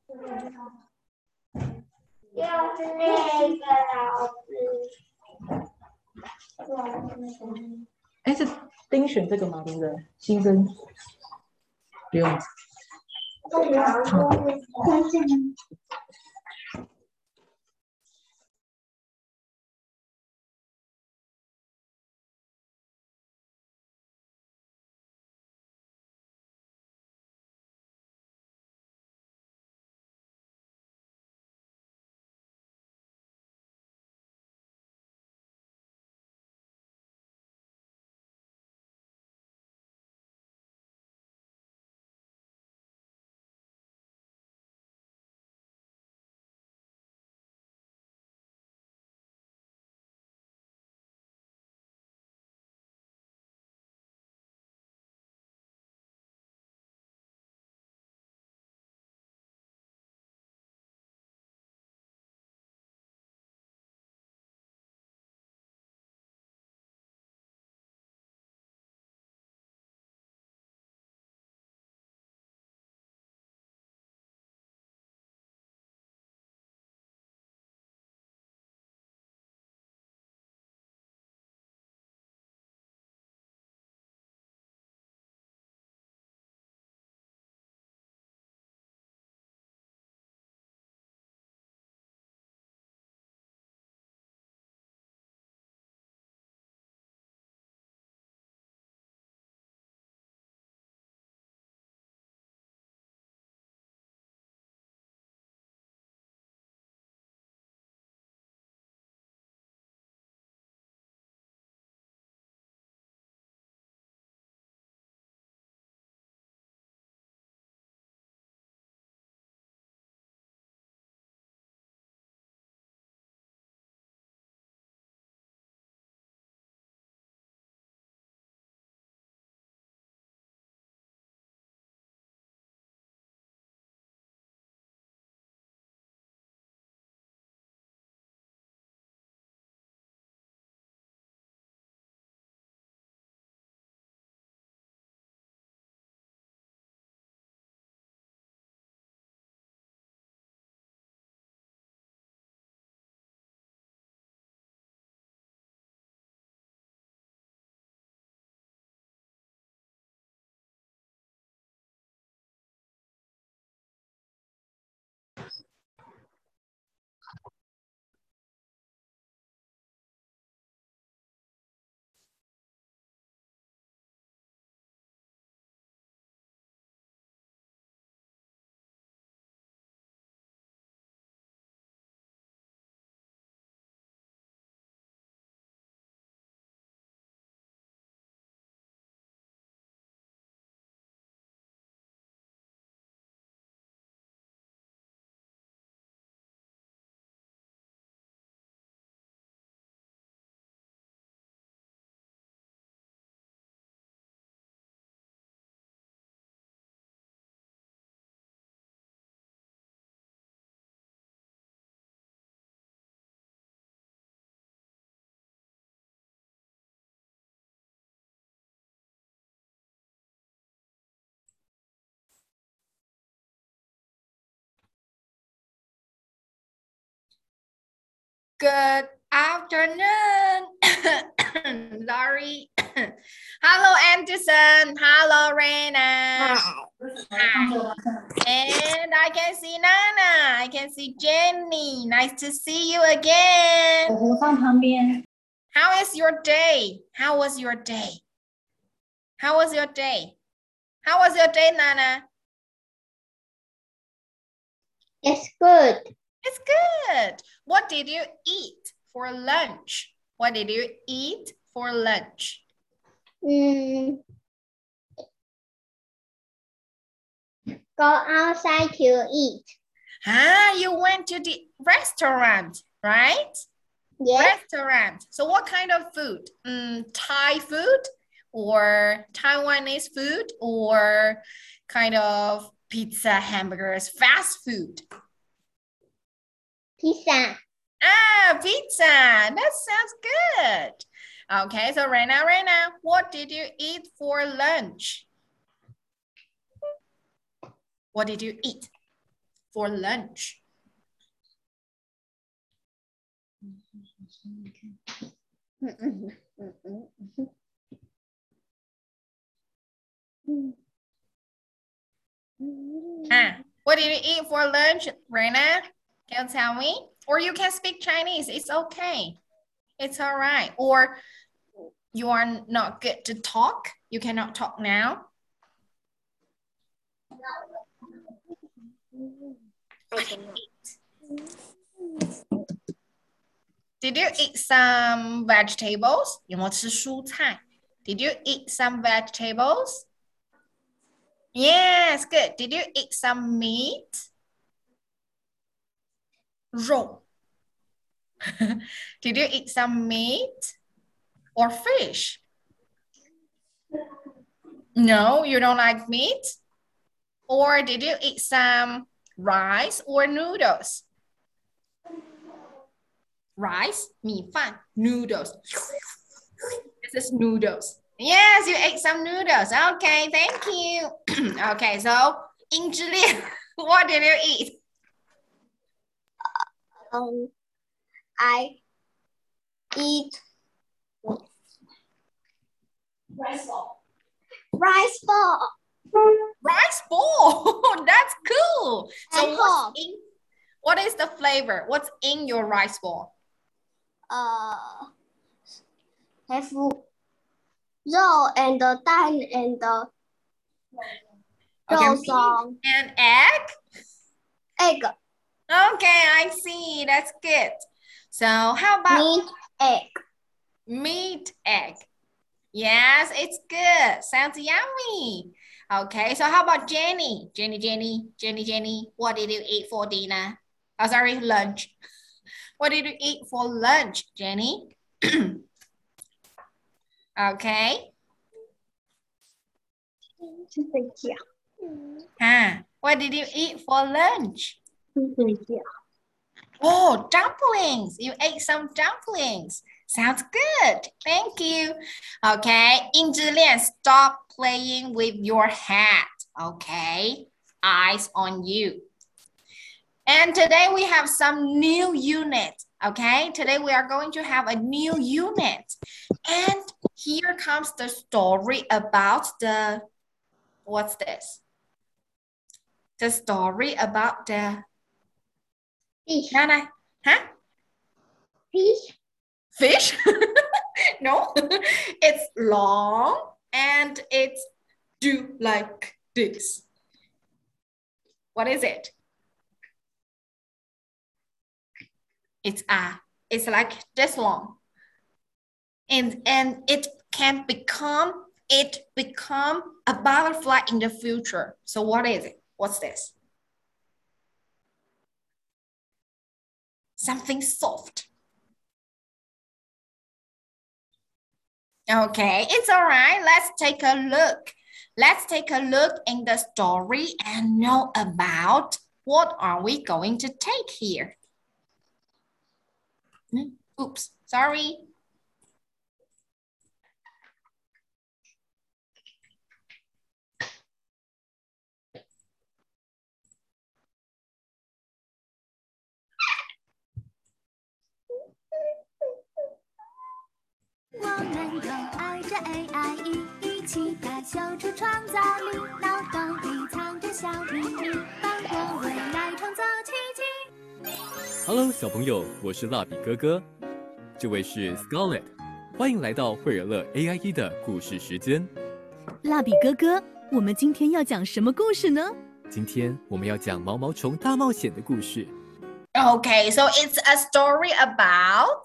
哎，是丁选这个吗？对不对？新生不用。 Good afternoon, Laurie. Hello, Anderson. Hello, Raina. Hi. And I can see Nana. I can see Jenny. Nice to see you again. How is your day? How was your day? How was your day? How was your day, Nana? It's good. It's good. What did you eat for lunch? What did you eat for lunch? Go outside to eat. You went to the restaurant, right? Yes. Restaurant. So what kind of food? Thai food or Taiwanese food or kind of pizza, hamburgers, fast food? Pizza. Pizza. That sounds good. Okay, so right now, what did you eat for lunch? What did you eat for lunch? What did you eat for lunch, Rena? Can you tell me? Or you can speak Chinese. It's okay. It's all right. Or you are not good to talk. You cannot talk now. Did you eat some vegetables? 有没有吃蔬菜? Did you eat some vegetables? Yes, good. Did you eat some meat? 肉. Did you eat some meat or fish? No, you don't like meat? Or did you eat some rice or noodles? Rice, 米饭, noodles. This is noodles. Yes, you ate some noodles. Okay, thank you. Okay, so, 殷志烈, what did you eat? I eat Rice ball. rice ball. Rice ball. That's cool. So what is the flavor? What's in your rice ball? Have 肉 and 蛋 and 肉松 and egg? egg. Okay, I see. That's good. So how about meat egg? Meat egg. Yes, it's good. Sounds yummy. Okay, so how about Jenny? Jenny, what did you eat for dinner? Oh, sorry, lunch. What did you eat for lunch, Jenny? Okay. What did you eat for lunch? Oh, dumplings. You ate some dumplings. Sounds good. Thank you. Okay. 殷志烈, stop playing with your hat. Okay. Eyes on you. And today we have some new unit. Okay. Today we are going to have a new unit. And here comes the story about the, what's this? The story about the fish. Nana, huh? Fish? No, it's long and it's do like this. What is it? It's like this long. And it can become a butterfly in the future. So what is it? What's this? Something soft. Okay, it's all right. Let's take a look. Let's take a look in the story and know about what are we going to take here. Oops, sorry. Hello， 小朋友，我是蜡笔哥哥，这位是 Scarlett， 欢迎来到惠而乐 AIE 的故事时间。 蜡笔哥哥，我们今天要讲什么故事呢？ 今天我们要讲毛毛虫大冒险的故事。 Okay, so it's a story about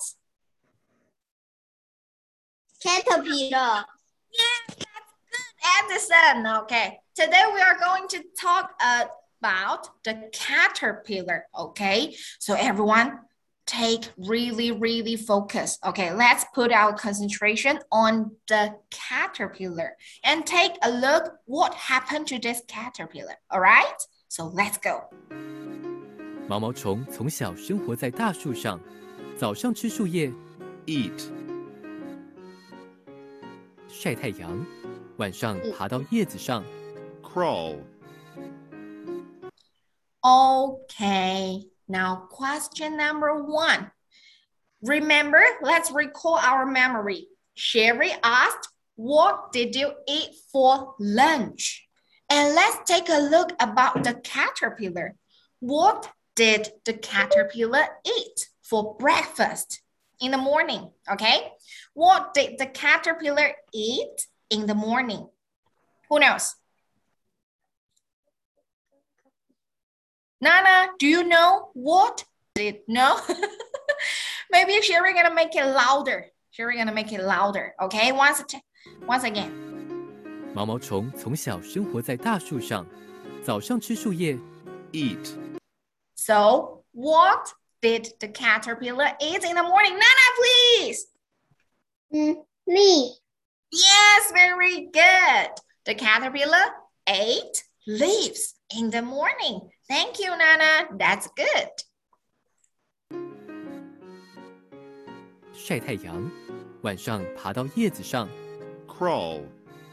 caterpillar. Yeah, that's good, Edison. Okay, today we are going to talk about the caterpillar. Okay, so everyone take really focus. Okay, let's put our concentration on the caterpillar and take a look what happened to this caterpillar. All right, so let's go. 毛毛虫从小生活在大树上，早上吃树叶 eat， 晒太阳，晚上爬到叶子上 crawl， Okay, now question number 1. Remember, let's recall our memory. Sherry asked, what did you eat for lunch? And let's take a look about the caterpillar. What did the caterpillar eat for breakfast in the morning? Okay, what did the caterpillar eat in the morning? Who knows? Nana, do you know what did no? Maybe Sherry gonna make it louder. Sherry gonna make it louder. Okay, once again. 毛毛虫从小生活在大树上，早上吃树叶 eat。 So, what did the caterpillar eat in the morning? Nana, please. Leaf. Yes, very good. The caterpillar ate leaves in the morning. Thank you, Nana. That's good. 晒太阳，晚上爬到叶子上 crawl。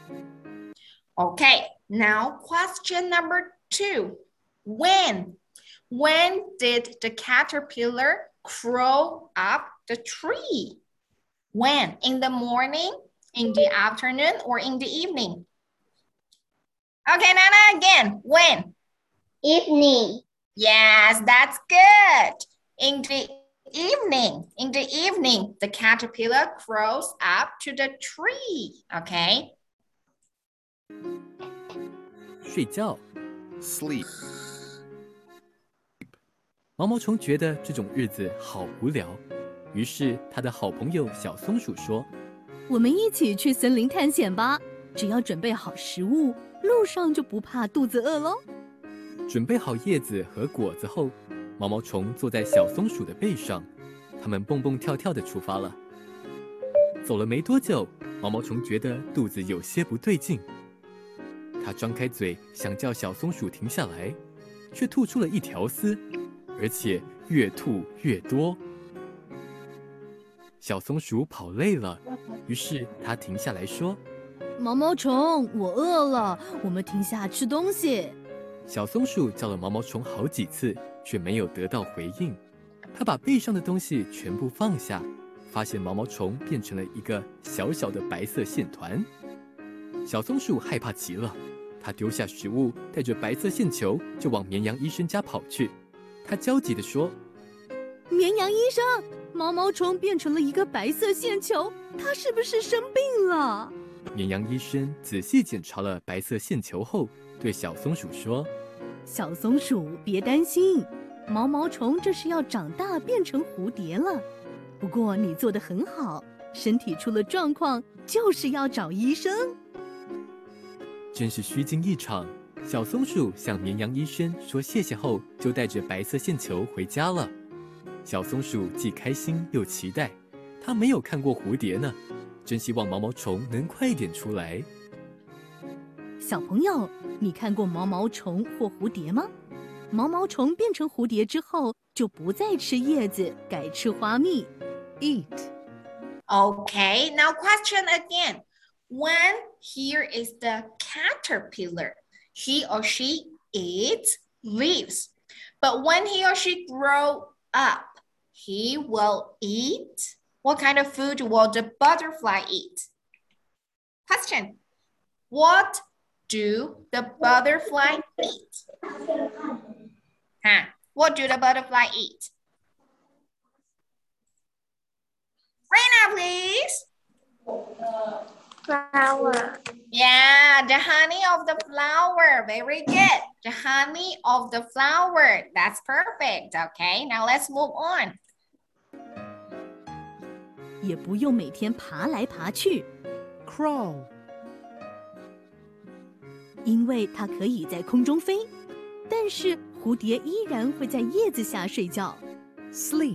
Okay, now question number 2. When did the caterpillar crawl up the tree? When? In the morning, in the afternoon, or in the evening? Okay, Nana, again. When? Evening. Yes, that's good. In the evening, the caterpillar crawls up to the tree. Okay? 睡觉 sleep。 毛毛虫觉得这种日子好无聊，于是他的好朋友小松鼠说：“ 我们一起去森林探险吧，只要准备好食物，路上就不怕肚子饿喽。” 准备好叶子和果子后，毛毛虫坐在小松鼠的背上，它们蹦蹦跳跳地出发了。走了没多久，毛毛虫觉得肚子有些不对劲，它张开嘴想叫小松鼠停下来，却吐出了一条丝，而且越吐越多。小松鼠跑累了，于是它停下来说：“ 毛毛虫，我饿了，我们停下吃东西。” 小松鼠叫了毛毛虫好几次，却没有得到回应。它把背上的东西全部放下，发现毛毛虫变成了一个小小的白色线团。小松鼠害怕极了，它丢下食物，带着白色线球就往绵羊医生家跑去。它焦急地说：“ 绵羊医生，毛毛虫变成了一个白色线球，它是不是生病了？” 绵羊医生仔细检查了白色线球后，对小松鼠说：“ 小松鼠，别担心，毛毛虫这是要长大变成蝴蝶了。不过你做得很好，身体出了状况就是要找医生。” 真是虚惊一场。小松鼠向绵羊医生说谢谢后，就带着白色线球回家了。小松鼠既开心又期待，它没有看过蝴蝶呢，真希望毛毛虫能快点出来。 小朋友，你看过毛毛虫或蝴蝶吗？毛毛虫变成蝴蝶之后，就不再吃叶子，改吃花蜜 ，eat。 Okay, now question again. When here is the caterpillar, he or she eats leaves. But when he or she grow up, he will eat. What kind of food will the butterfly eat? Question. What do the butterfly eat? What do the butterfly eat? Raina, please. Flower. Yeah, the honey of the flower. Very good. The honey of the flower. That's perfect. Okay, now let's move on. 也不用每天爬来爬去 crawl， 因为它可以在空中飞，但是蝴蝶依然会在叶子下睡觉 sleep。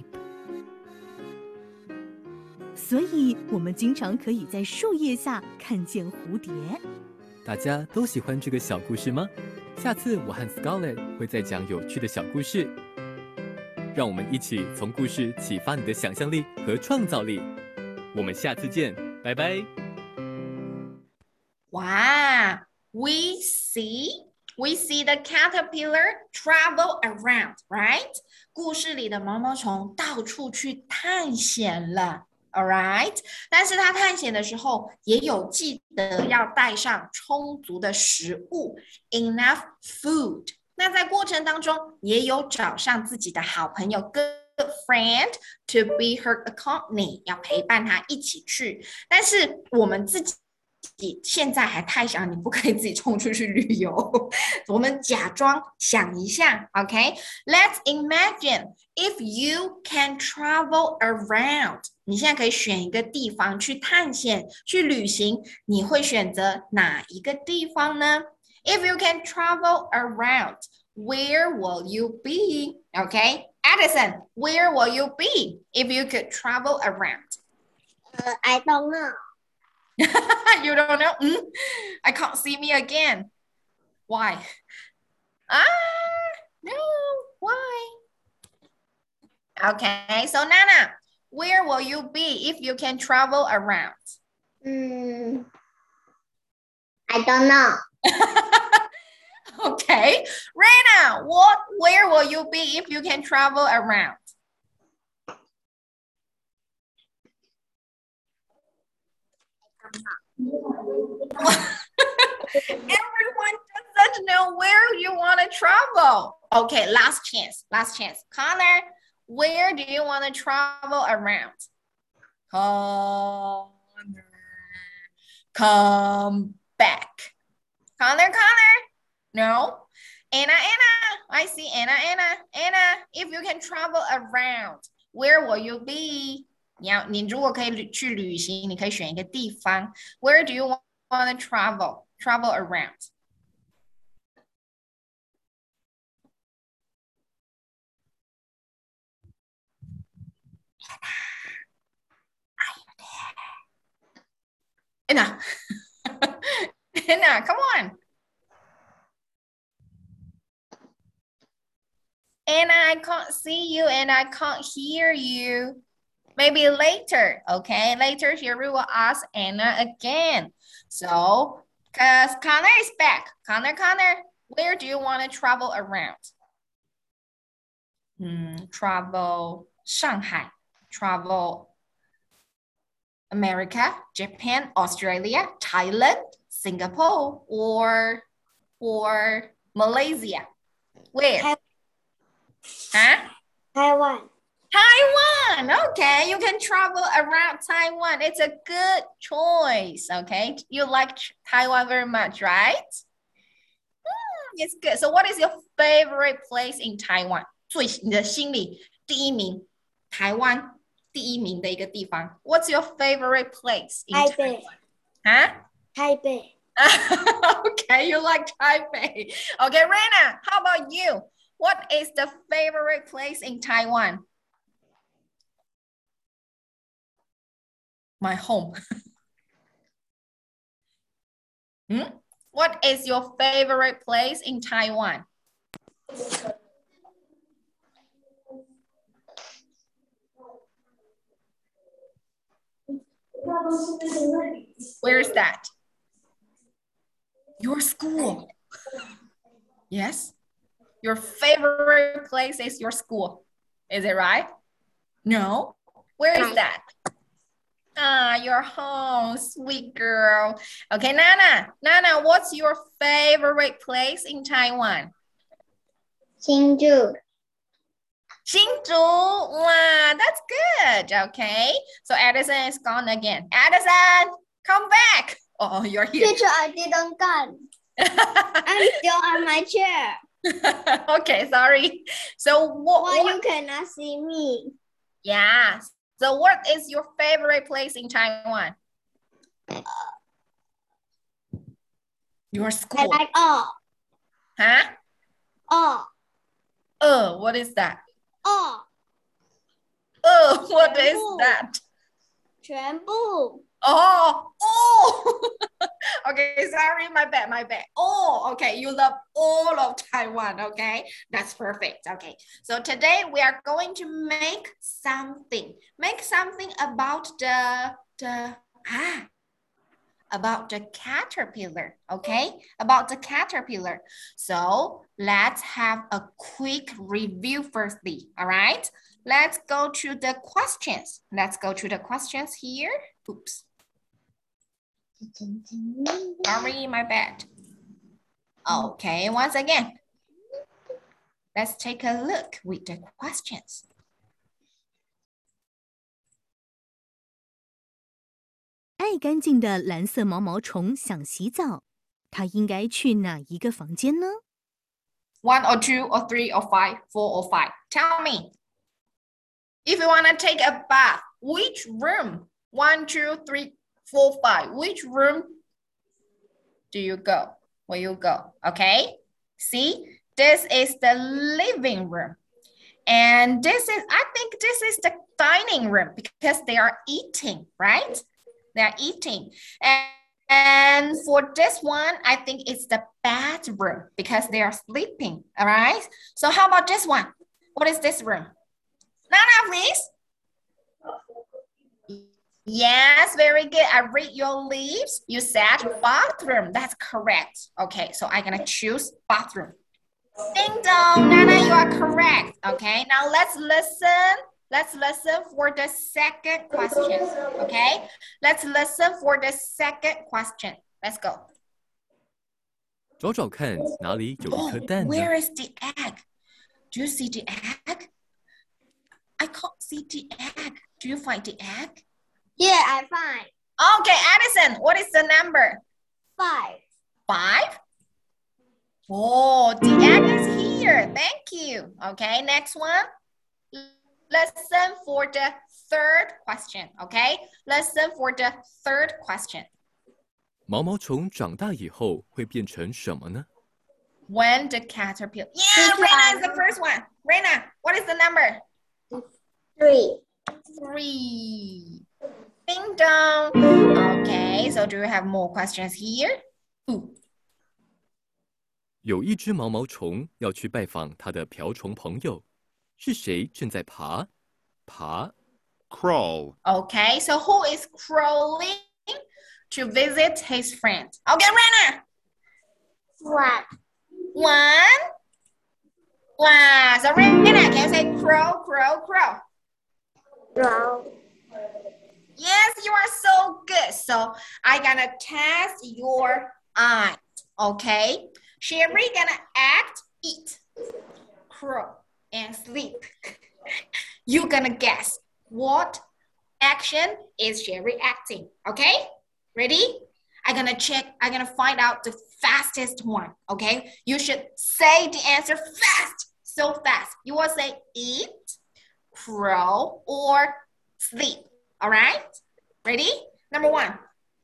所以我们经常可以在树叶下看见蝴蝶。 大家都喜欢这个小故事吗？下次我和 Scarlett 会再讲有趣的小故事，让我们一起从故事启发你的想象力和创造力。我们下次见，拜拜。 Wow, we see We see the caterpillar travel around, right? 故事里的毛毛虫到处去探险了 ，all right？ 但是它探险的时候也有记得要带上充足的食物 ，enough food。那在过程当中也有找上自己的好朋友 good friend to be her accompany， 要陪伴她一起去。但是我们自己现在还太小，你不可以自己冲出去旅游。我们假装想一下 ，OK？Let's imagine if you can travel around。你现在可以选一个地方去探险、去旅行，你会选择哪一个地方呢？ If you can travel around, where will you be? Okay, Addison, where will you be if you could travel around? I don't know. You don't know? I can't see me again. Why? No, why? Okay, so Nana, where will you be if you can travel around? I don't know. Okay, Rena, where will you be if you can travel around? Everyone doesn't know where you want to travel. Okay, last chance. Connor, where do you want to travel around? Connor, come back. Connor, no. Anna, I see Anna, if you can travel around, where will you be? 你如果可以去旅行，你可以选一个地方。Where do you want to travel around? Anna, come on. Anna, I can't see you and I can't hear you. Maybe later, okay? Later here we will ask Anna again. So, because Connor is back. Connor, where do you want to travel around? Travel Shanghai, travel America, Japan, Australia, Thailand, Singapore, or Malaysia. Where? Taiwan. Okay, you can travel around Taiwan. It's a good choice, okay? You like Taiwan very much, right? It's good. So what is your favorite place in Taiwan? 你的心里第一名，台湾第一名的一个地方。What's your favorite place in Taiwan? Taipei. Okay, you like Taipei. Okay, Rena, how about you? What is the favorite place in Taiwan? My home. What is your favorite place in Taiwan? Where is that? Your school. Yes. Your favorite place is your school. Is it right? No. Where is that? Your home, sweet girl. Okay, Nana, what's your favorite place in Taiwan? Hsinchu. Wow, that's good. Okay, so Addison is gone again. Addison, come back. Oh, you're here. Teacher, I didn't come. I'm still on my chair. Okay, sorry. So Why you cannot see me? Yeah. So what is your favorite place in Taiwan? Your school. I like all. All. What is that? All. What is that? 全部. Oh. Okay, sorry, my bad. Oh, okay, you love all of Taiwan, okay? That's perfect, okay. So today we are going to make something. Make something about about the caterpillar, okay? About the caterpillar. So let's have a quick review firstly, all right? Let's go to the questions. Let's go to the questions here. Oops. Sorry, my bad. Okay, once again, let's take a look with the questions. 爱干净的蓝色毛毛虫想洗澡，它应该去哪一个房间呢？ 1 or 2 or 3 or 5, 4 or 5. Tell me. If you want to take a bath, which room? 1, 2, 3, 4, 5. Which room do you go? Will you go? Okay. See, this is the living room. And I think this is the dining room because they are eating, right? They are eating. And for this one, I think it's the bathroom because they are sleeping, all right? So how about this one? What is this room? Nana, please. Yes, very good. I read your lips. You said bathroom. That's correct. Okay, so I'm gonna choose bathroom. Ding dong, Nana, you are correct. Okay, now let's listen. Let's listen for the second question. Okay, let's listen for the second question. Let's go. 找找看哪里有一颗蛋呢？ Where is the egg? Do you see the egg? I can't see the egg. Do you find the egg? Yeah, I find Okay, Addison, what is the number? 5. 5? Oh, the egg is here. Thank you. Okay, next one. Listen for the third question. Okay, listen for the third question. 毛毛虫长大以后会变成什么呢？ When the caterpillar. Yeah, Reina is the first one. Reina, what is the number? 3. 3. Ding dong. Okay, so do you have more questions here? Ooh. 有一只毛毛虫要去拜访它的瓢虫朋友，是谁正在爬？爬 Crawl. Okay, so who is crawling to visit his friend? Okay, Reina. 1. 1. Wow, so Reina, can you say crow, crow, crow? Row. Yes, you are so good. So I'm gonna test your eyes, okay? Sherry gonna act, eat, crow, and sleep. You're gonna guess what action is Sherry acting, okay? Ready? I'm gonna find out the fastest one, okay? You should say the answer fast, so fast. You will say eat, crow, or sleep. All right? Ready? Number 1.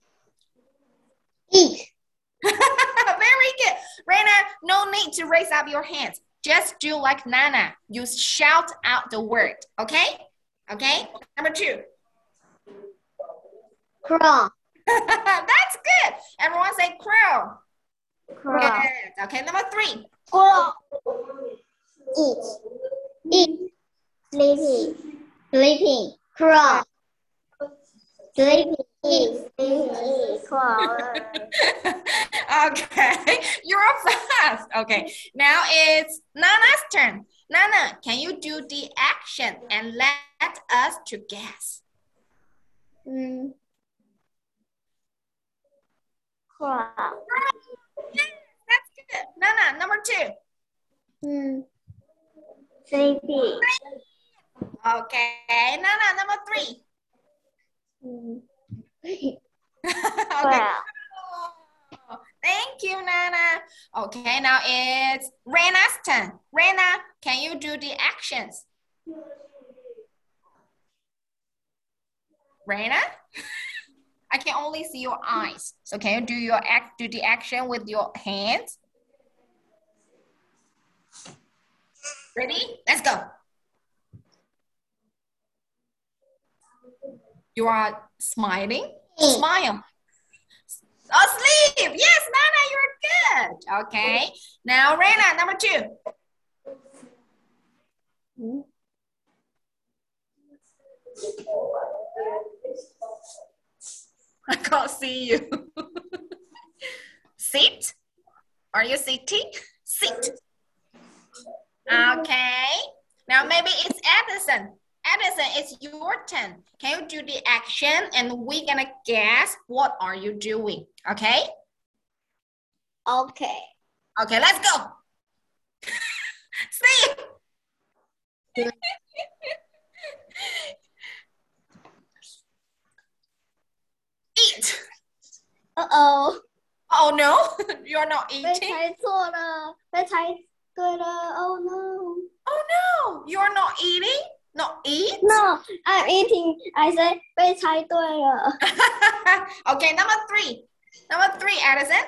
Eat. Very good. Reina, no need to raise up your hands. Just do like Nana. You shout out the word. Okay? Okay? Number 2. Crawl. That's good. Everyone say crow. Crawl. Good. Okay, number 3. Crawl. Eat. Eat. Sleeping. Sleeping. Crawl. Sleeping. Eat. Sleeping. Eat. Crawl. Okay, you're fast. Okay, now it's Nana's turn. Nana, can you do the action and let us to guess? Crawl. Yes, that's good. Nana, number 2. Sleeping. Okay, Nana, number 3. Okay. Crawl. Thank you, Nana. Okay, now it's Rena's turn. Rena, can you do the actions? Rena? I can only see your eyes. So can you do the action with your hands? Ready? Let's go. You are smiling? Smile. Asleep. Yes, Nana, you're good. Okay. Now, Rena, number 2. I can't see you. Sit. Are you sitting? Sit. Okay. Now maybe it's Edison. Edison, it's your turn. Can you do the action and we're gonna guess what are you doing? Okay? Okay. Okay, let's go. See you. Eat. Uh-oh. Oh no, you're not 被 eating. 猜错了，被猜对了。Oh no. Oh no, you're not eating? Not eat? No, I'm eating. I say 被猜对了。 Okay, number three. Number three, Addison.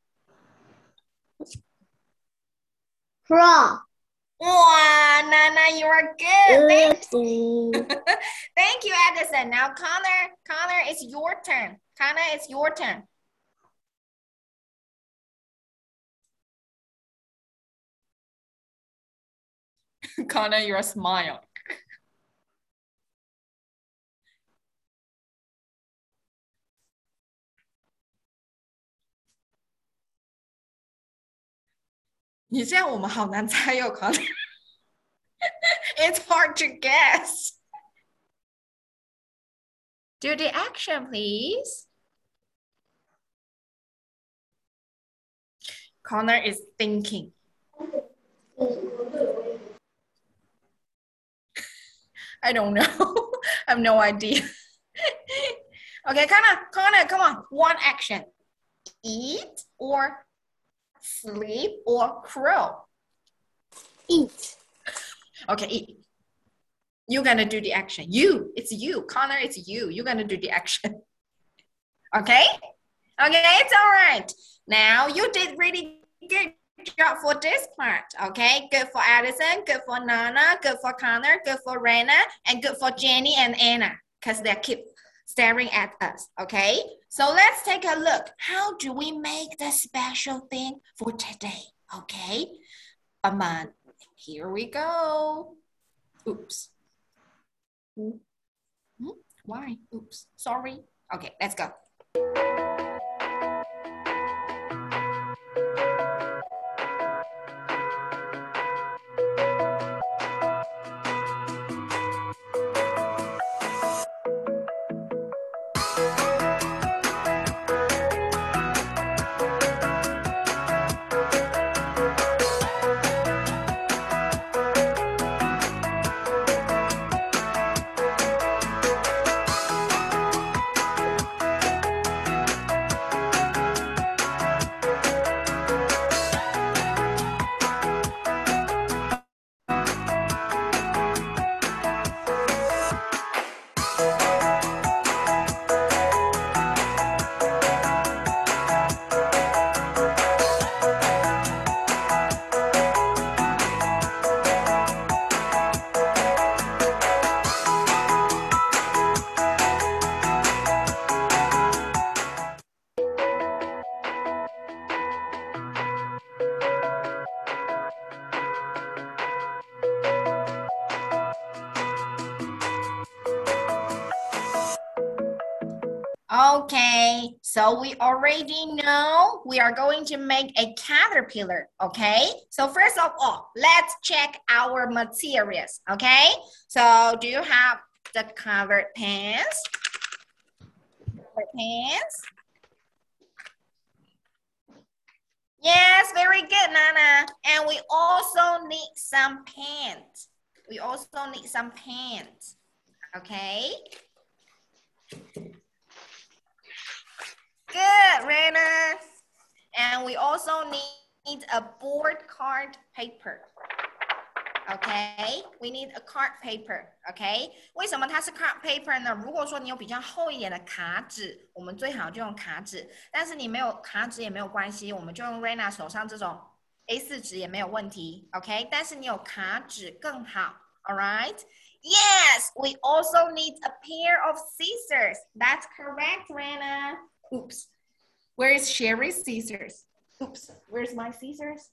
From. Wow, Nana, you are good. Oopsie. Thank you, Addison. Now, Connor, it's your turn. Connor, it's your turn. Connor, your smile.你这样我们好难猜哟，Connor. It's hard to guess. Do the action, please. Connor is thinking. I don't know. I have no idea. Okay, Connor, come on. One action. Eat or sleep or crow. Eat. Okay, eat. You're gonna do the action. It's you. Connor, it's you. You're gonna do the action. Okay? Okay, it's all right. Now, you did really good job for this part, okay? Good for Addison, good for Nana, good for Connor, good for Rena, and good for Jenny and Anna, because they keep staring at us, okay? So let's take a look. How do we make the special thing for today, okay? Come on, here we go. Oops. Why? Oops, sorry. Okay, let's go. Okay, so we already know we are going to make a caterpillar, okay? So first of all, let's check our materials, okay? So do you have the colored pens? Yes, very good, Nana. And we also need some pens. Okay? Good, Rena. And we also need a board card paper. Okay, we need a card paper. Okay， 为什么它是 card paper 呢？如果说你有比较厚一点的卡纸，我们最好就用卡纸。但是你没有卡纸也没有关系，我们就用 Rena 手上这种 A4 纸也没有问题。OK， 但是你有卡纸更好。All right. Yes, we also need a pair of scissors. That's correct, Rena. Oops. Where is Sherry's scissors? Oops. Where's my scissors?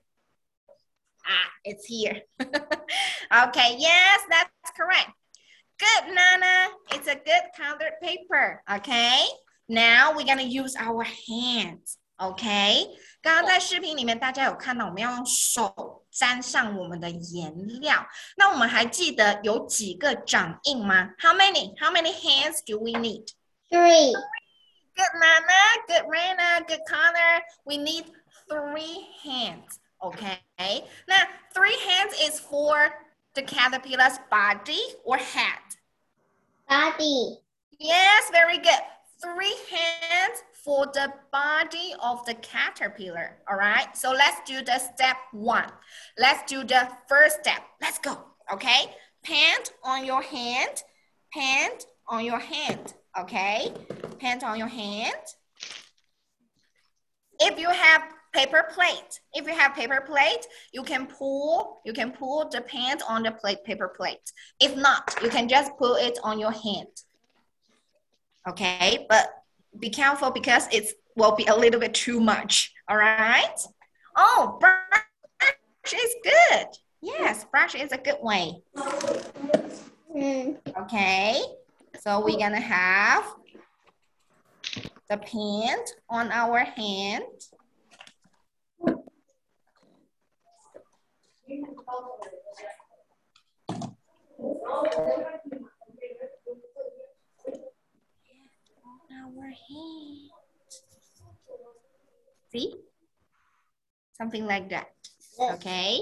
Ah, it's here. Okay, yes, that's correct. Good, Nana. It's a good colored paper. Okay. Now we're gonna use our hands. OK， 刚刚在视频里面大家有看到，我们要用手沾上我们的颜料。那我们还记得有几个掌印吗 ？How many? How many hands do we need? 3. Good, Nana. Good, Rena. Good, Connor. We need 3 hands. OK， 那 3 hands is for the caterpillar's body or head? Body. Yes, very good. 3 hands for the body of the caterpillar. All right, so let's do the step 1. Let's do the first step. Let's go. Okay, pant on your hand. Pant on your hand. Okay, pant on your hand. If you have paper plate, you can pull the pant on the paper plate. If not, you can just pull it on your hand. Okay, but be careful because it will be a little bit too much. All right. Oh, brush is good. Yes, brush is a good way. Okay, so we're gonna have the paint on our hand. Our hand. See? Something like that. Okay.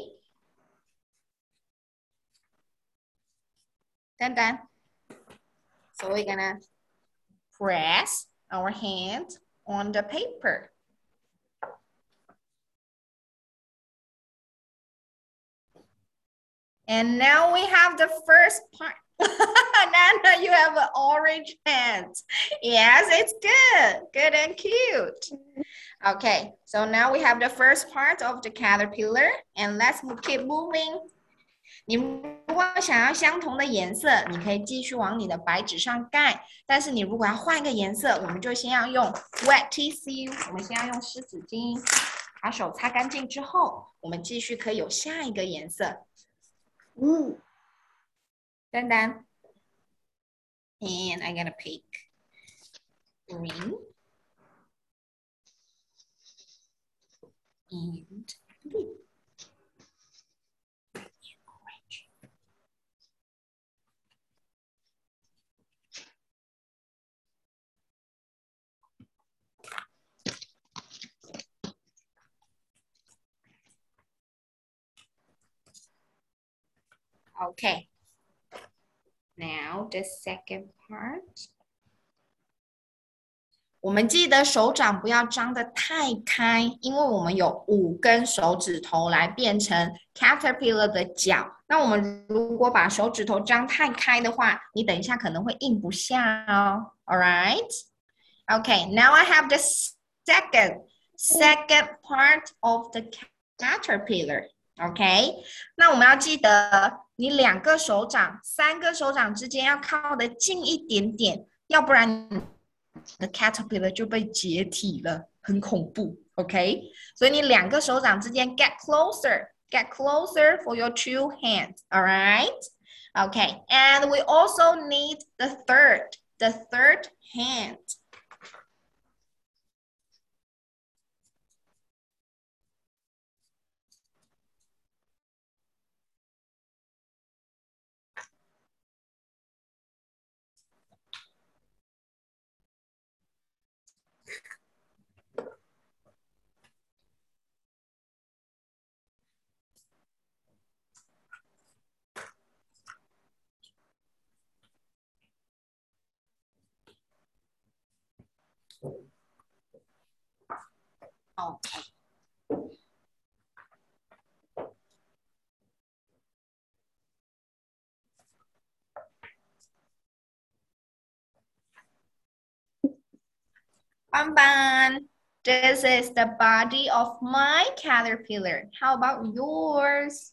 Done. So we're gonna press our hand on the paper. And now we have the first part. Nana, you have an orange hand. Yes, it's good. Good and cute. Okay, so now we have the first part of the caterpillar. And let's keep moving. 你如果想要相同的颜色，你可以继续往你的白纸上盖。但是你如果要换一个颜色，我们就先要用 wet tissue， 我们先要用湿纸巾，把手擦干净之后，我们继续可以有下一个颜色。丹丹 ，and I'm gonna pick green and blue. Okay. Now the second part. 我们记得手掌不要张得太开，因为我们有5根手指头来变成 caterpillar 的脚。那我们如果把手指头张太开的话，你等一下可能会印不下哦。All right? Okay, now I have the second part of the caterpillar. Okay? 那我们要记得，你2个手掌、3个手掌之间要靠得近一点点，要不然the caterpillar 就被解体了，很恐怖 ，OK？ 所以你2个手掌之间 get closer for your 2 hands, all right? Okay, and we also need the third hand. Okay. Bun. This is the body of my caterpillar. How about yours?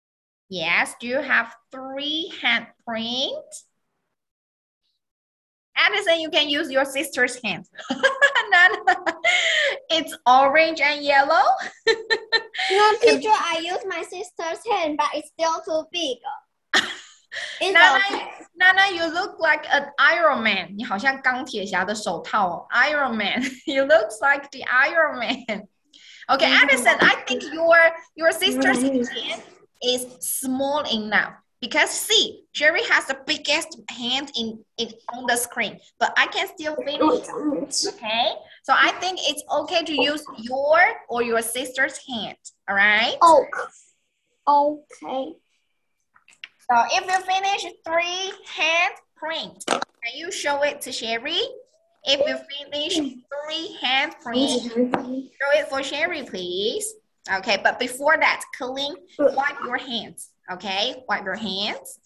Yes, do you have 3 handprints? Addison, you can use your sister's hand. Nana, it's orange and yellow. No, teacher, I use my sister's hand, but it's still too big. It's Nana, okay. Nana, you look like an Iron Man. 你好像钢铁侠的手套哦。Iron Man. You look like the Iron Man. Okay, Addison, I think your sister's hand is small enough. Because see, Sherry has the biggest hand on the screen, but I can still finish. Okay, so I think it's okay to use your or your sister's hand. All right. Okay. So if you finish 3 hand print, can you show it to Sherry? If you finish 3 hand print, show it for Sherry, please. Okay, but before that, clean, wipe your hands. Okay, wipe your hands.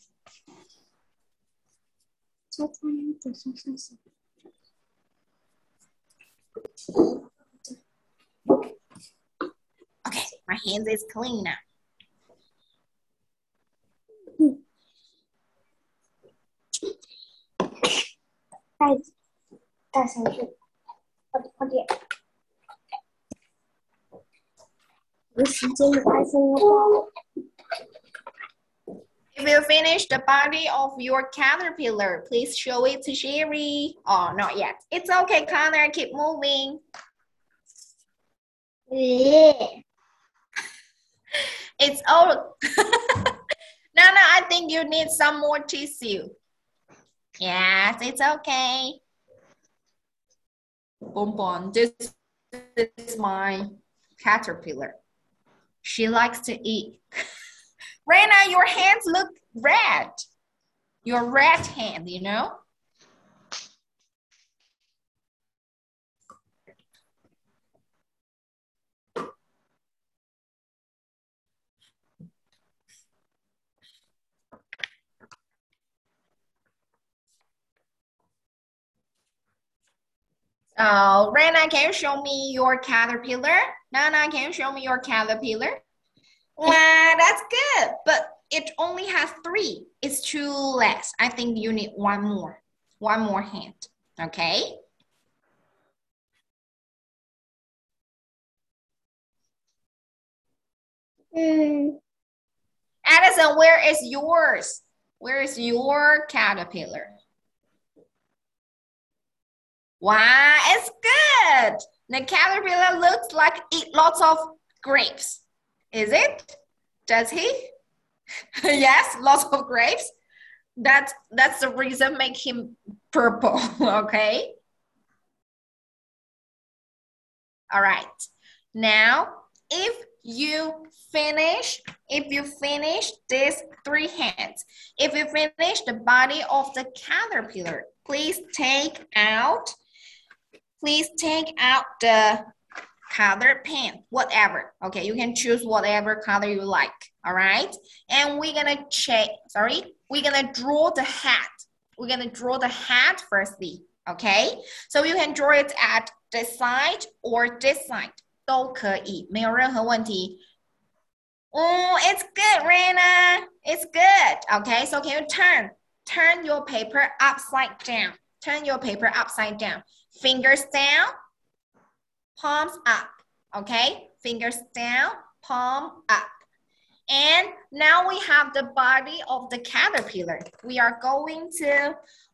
Okay, my hands is clean now. If you finish the body of your caterpillar, please show it to Sherry. Oh, not yet. It's okay, Connor. Keep moving. It's all. Nana, I think you need some more tissue. Yes, it's okay. Bonbon, this is my caterpillar. She likes to eat. Raina, your hands look red. Your red hand, you know? So, Raina, can you show me your caterpillar? Nana, can you show me your caterpillar? Wow, that's good, but it only has 3. It's too less. I think you need one more hand, okay? Addison, where is yours? Where is your caterpillar? Wow, it's good. The caterpillar looks like eat lots of grapes. Is it? Does he? Yes, lots of grapes. That's the reason make him purple, okay? All right. Now, if you finish these 3 hands, if you finish the body of the caterpillar, please take out the color pen, whatever. Okay, you can choose whatever color you like. All right, and we're gonna draw the hat. We're gonna draw the hat firstly. Okay, so you can draw it at this side or this side 都可以，没有任何问题。Oh, it's good, Raina. It's good. Okay, so can you turn your paper upside down? Turn your paper upside down. Fingers down, palms up. Okay, fingers down, palm up. And now we have the body of the caterpillar. We are going to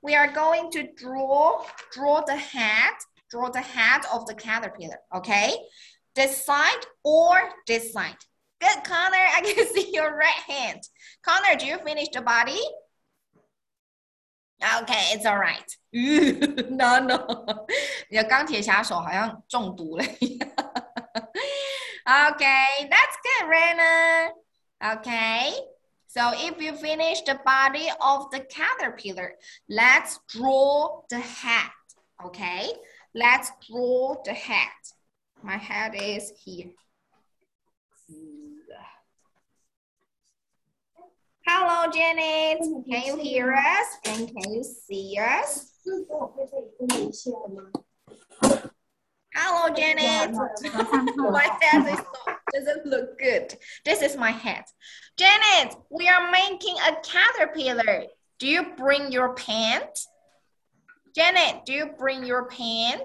draw the hat of the caterpillar. Okay, this side or this side. Good, Connor. I can see your right hand. Connor, do you finish the body? Okay, it's all right. No. 你的钢铁侠手好像中毒了。Okay, that's good, Raina. Okay, so if you finish the body of the caterpillar, let's draw the hat. Okay, let's draw the hat. My hat is here. Hello, Janet. Can you hear us? And can you see us? Hello, Janet. My hat doesn't look good. This is my hat. Janet, we are making a caterpillar. Do you bring your pants? Janet, do you bring your pen?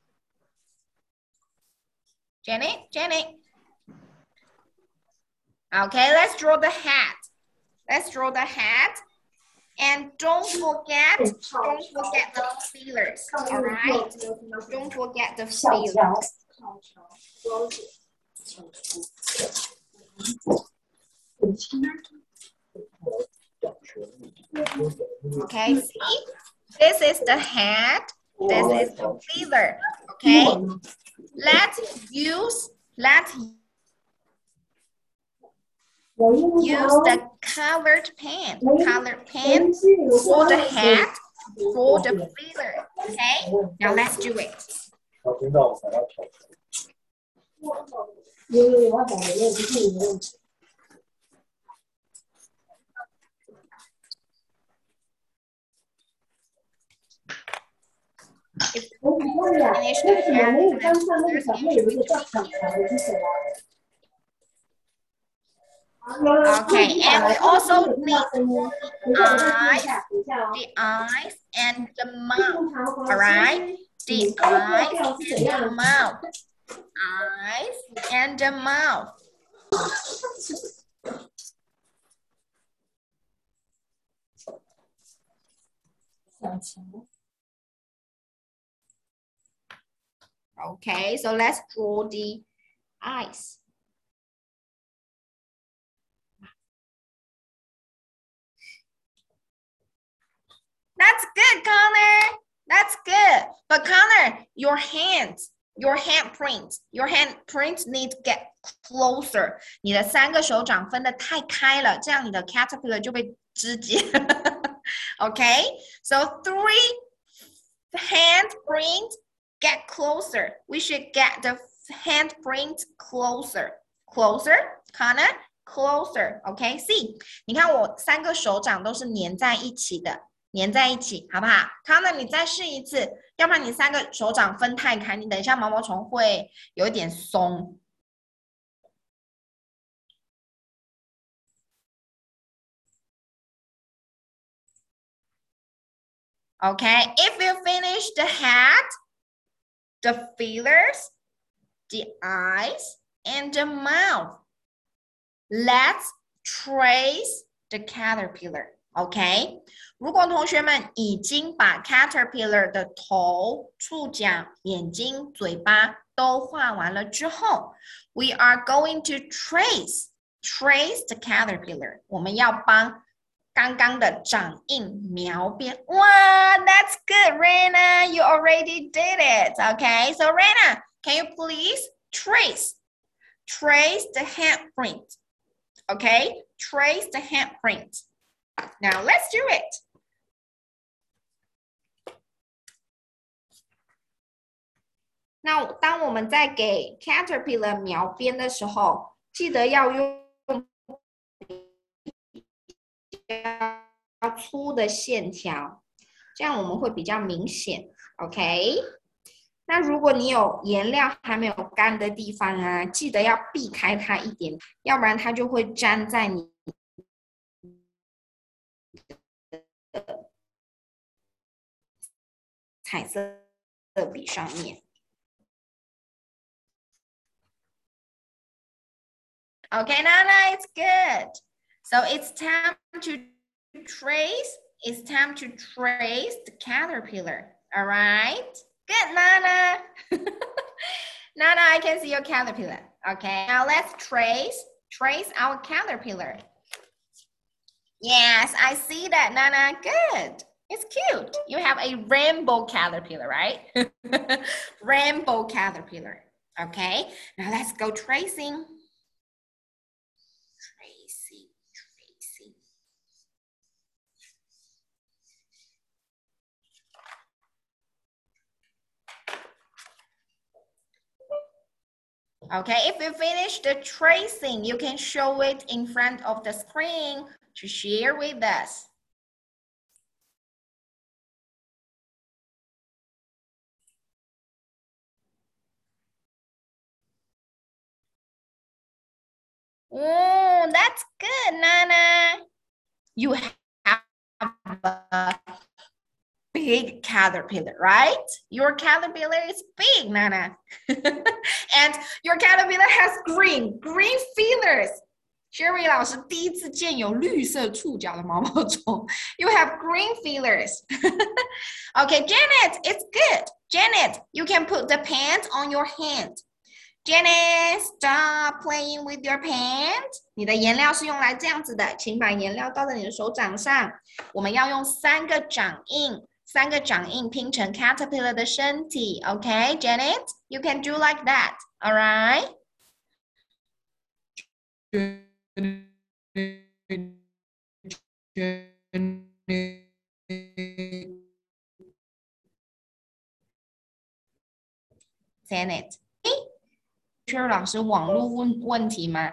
Janet? Okay, let's draw the hat. Let's draw the hat. And don't forget the feelers, all right? Don't forget the feelers. Okay, see? This is the hat. This is the feeler, okay? Let's use the colored pen for the hat, for the feeler, okay? Now let's do it. If finish the hat, okay, and we also need the eyes and the mouth, all right? The eyes and the mouth. Eyes and the mouth. Okay, so let's draw the eyes. That's good, Connor. That's good. But Connor, your handprint need to get closer. 你的3个手掌分得太开了，这样你的 caterpillar 就被肢解。Okay, so 3 handprint get closer. We should get the handprint closer. Closer, Connor, closer. Okay, see. 你看我3个手掌都是粘在一起的。粘在一起，好不好？康呢，你再试一次，要不然你3个手掌分太开，你等一下毛毛虫会有一点松。Okay, if you finish the hat, the feelers, the eyes, and the mouth, let's trace the caterpillar. OK， 如果同学们已经把 caterpillar 的头、触角、眼睛、嘴巴都画完了之后 ，we are going to trace the caterpillar。我们要帮刚刚的掌印描边。哇 ，That's good, Rena. You already did it. OK, so Rena, can you please trace the handprint? OK, trace the handprint. Now let's do it. Now, 当我们在给 caterpillar 描边的时候，记得要用比较粗的线条，这样我们会比较明显。OK？ 那如果你有颜料还没有干的地方啊，记得要避开它一点，要不然它就会粘在你彩色笔上面。Okay, Nana, it's good. So it's time to trace. It's time to trace the caterpillar. All right. Good, Nana. Nana, I can see your caterpillar. Okay, now let's trace our caterpillar. Yes, I see that, Nana. Good. It's cute. You have a rainbow caterpillar, right? Rainbow caterpillar. Okay, now let's go tracing. Tracing. Okay, if you finish the tracing, you can show it in front of the screen to share with us. Oh, that's good, Nana. You have a big caterpillar, right? Your caterpillar is big, Nana. And your caterpillar has green feathers. Sherry 老师第一次见有绿色触角的毛毛虫。You have green feathers. Okay, Janet, it's good. Janet, you can put the pants on your hand. Janet, stop playing with your pants. 你的颜料是用来这样子的，请把颜料倒在你的手掌上。我们要用3个掌印拼成 caterpillar 的身体。Okay, Janet, you can do like that. All right? Janet. Sherry 老师网络问题吗？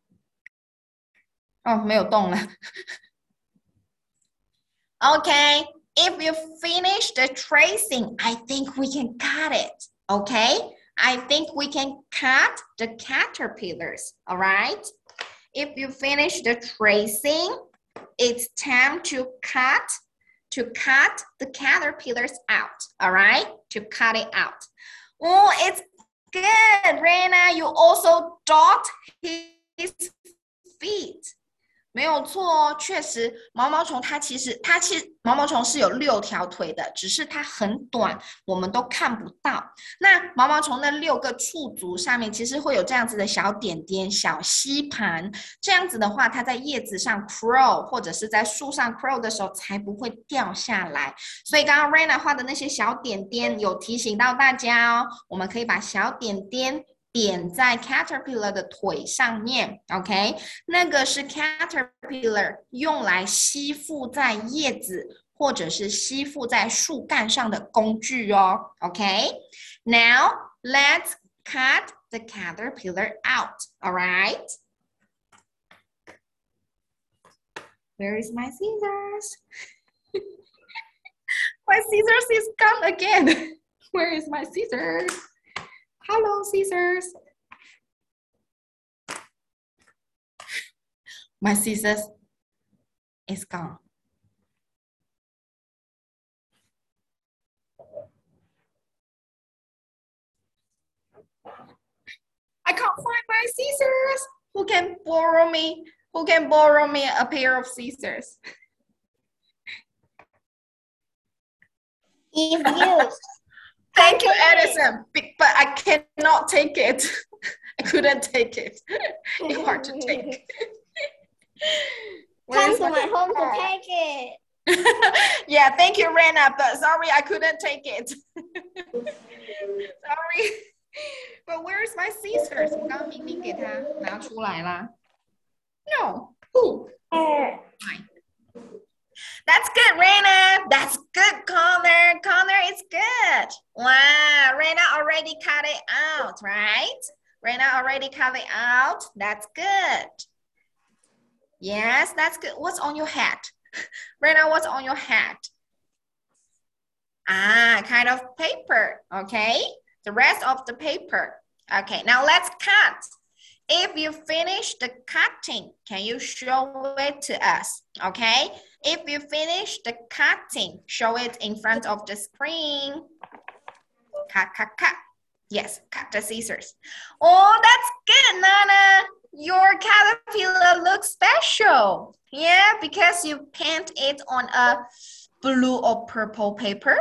哦，没有动了。Okay, if you finish the tracing, I think we can cut it. Okay, I think we can cut the caterpillars. All right. If you finish the tracing, it's time to cut the caterpillars out. All right, to cut it out. Oh, it's good, Rena. You also dot his feet. 没有错哦，确实毛毛虫它其实毛毛虫是有6条腿的，只是它很短，我们都看不到。那毛毛虫的6个触足上面其实会有这样子的小点点、小吸盘，这样子的话，它在叶子上 crawl 或者是在树上 crawl 的时候才不会掉下来。所以刚刚 Rena 画的那些小点点有提醒到大家哦，我们可以把小点点点在 caterpillar 的腿上面 ，OK， 那个是 caterpillar 用来吸附在叶子或者是吸附在树干上的工具哦 ，OK。Now let's cut the caterpillar out. All right. Where is my scissors? My scissors is gone again. Where is my scissors? Hello, scissors. My scissors is gone. I can't find my scissors. Who can borrow me? Who can borrow me a pair of scissors? If you. Thank you, Edison. But I cannot take it. I couldn't take it. It's hard to take. Come to my home to take it. Yeah, thank you, Rena. But sorry, I couldn't take it. Sorry. But where's my scissors? 我刚刚明明给他拿出来啦。No. Who? Fine. That's good, Rena. That's good, Connor. Connor, it's good. Wow, Rena already cut it out, right? Rena already cut it out. That's good. Yes, that's good. What's on your hat? Rena, what's on your hat? Ah, kind of paper, okay? The rest of the paper. Okay, now let's cut. If you finish the cutting, can you show it to us? Okay? If you finish the cutting, show it in front of the screen. Cut, cut, cut. Yes, cut the scissors. Oh, that's good, Nana. Your caterpillar looks special. Yeah, because you paint it on a blue or purple paper.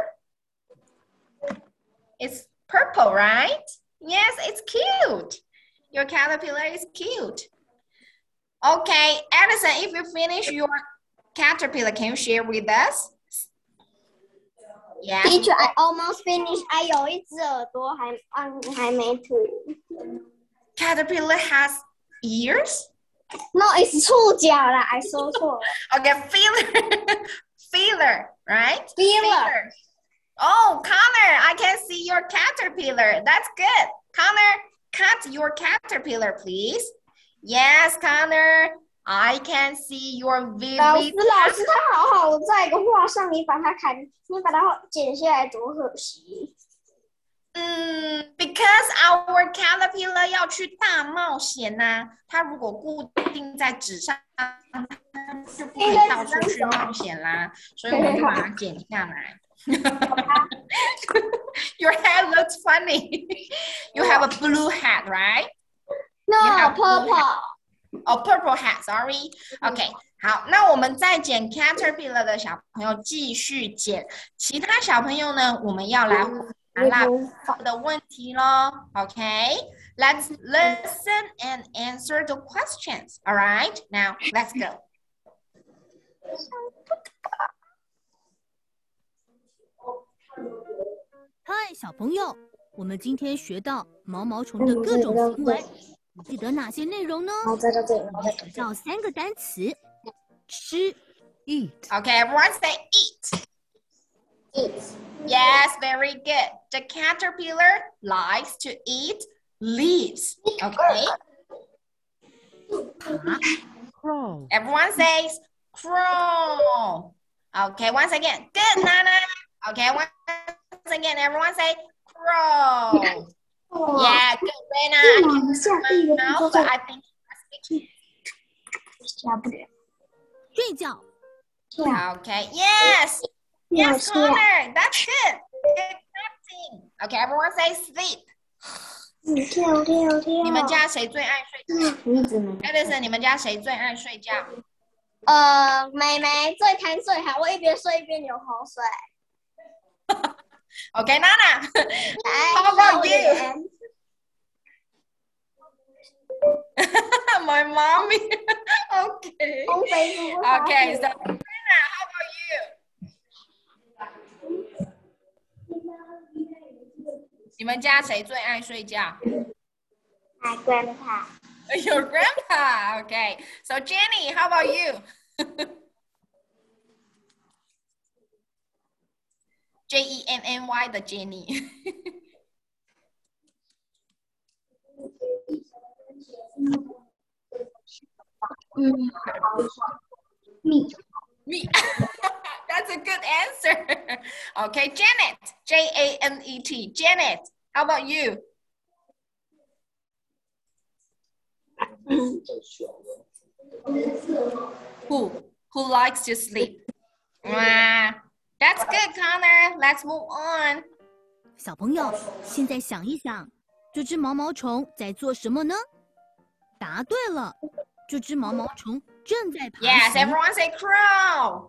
It's purple, right? Yes, it's cute. Your caterpillar is cute. Okay, Edison, if you finish your caterpillar, can you share with us? Yeah. Teacher, I almost finished. 有一只耳朵还没涂。 Caterpillar has ears? No, it's 触角啦， I 说错了。 Okay, feeler. Feeler, right? Feeler. Oh, Connor, I can see your caterpillar. That's good. Connor, cut your caterpillar, please. Yes, Connor, I can see your vivid. 老师，它好好在一个画上，你把它剪下来多可惜。 Because our caterpillar 要去大冒险呐、它如果固定在纸上，它就不可以到处去冒险啦，所以我们就把它剪下来。Your hat looks funny. You have a blue hat, right? No, purple. Oh, purple hat. Sorry. Okay. 好，那我们在剪 caterpillar 的小朋友继续剪，其他小朋友呢，我们要来回答的问题咯。Okay, let's listen and answer the questions. All right, now let's go. 嗨，小朋友，我们今天学到毛毛虫的各种行为，你记得哪些内容呢？学到3个单词：吃 eat. Okay, everyone say eat. Eat. Yes, very good. The caterpillar likes to eat leaves. Okay. Crawl. Everyone says crawl. Okay, once again. Good, Nana. Okay, once again, everyone say crawl. Yeah, good, Rena. I can see my mouth, but I think 睡觉 okay, yes. Yes, Connor. That's good. Good acting. Okay, everyone say sleep. 你们家谁最爱睡觉？Edison， 你们家谁最爱睡觉？ 妹妹最贪睡，还会一边睡一边流口水。 Okay, Nana. How about you? My mommy. Okay. Okay, so Nana, how about you? 你们家谁最爱睡觉？ My grandpa. Your grandpa. Okay. So Jenny, how about you? Jenny 的 Jenny. Me. That's a good answer. Okay, Janet. Janet. Janet, how about you? Who likes to sleep? That's good, Connor. Let's move on. 小朋友，现在想一想，这只毛毛虫在做什么呢？答对了，这只毛毛虫正在爬 Yes, 行。 everyone say crawl.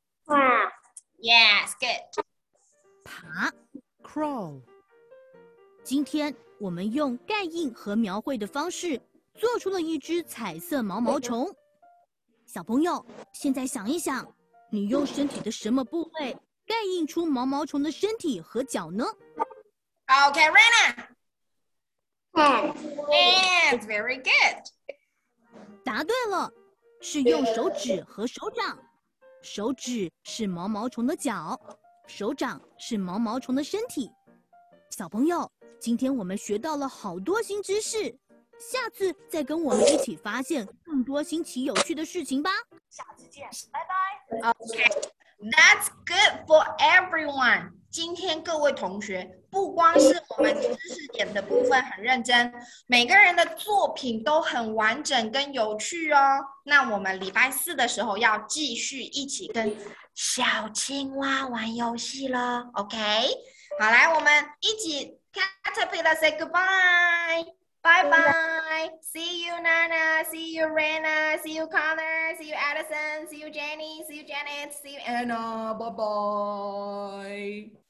Yes, good. 爬。 Crawl. 今天我们用盖印和描绘的方式，做出了一只彩色毛毛虫。小朋友，现在想一想，你用身体的什么部位盖印出毛毛虫的身体和脚呢？ Okay, Rena. Hands. Hands, very good. 答对了，是用手指和手掌。手指是毛毛虫的脚，手掌是毛毛虫的身体。小朋友，今天我们学到了好多新知识，下次再跟我们一起发现更多新奇有趣的事情吧。下次见，拜拜。 Okay, that's good for everyone. 今天各位同学，不光是我们知识点的部分很认真，每个人的作品都很完整跟有趣哦。那我们礼拜4的时候要继续一起跟小青蛙玩游戏了 ，OK？ 好，来，我们一起 Caterpillar say goodbye。Bye bye. See you, Nana. See you, Rena. See you, Connor. See you, Addison. See you, Jenny. See you, Janet. See you, Anna. Bye bye.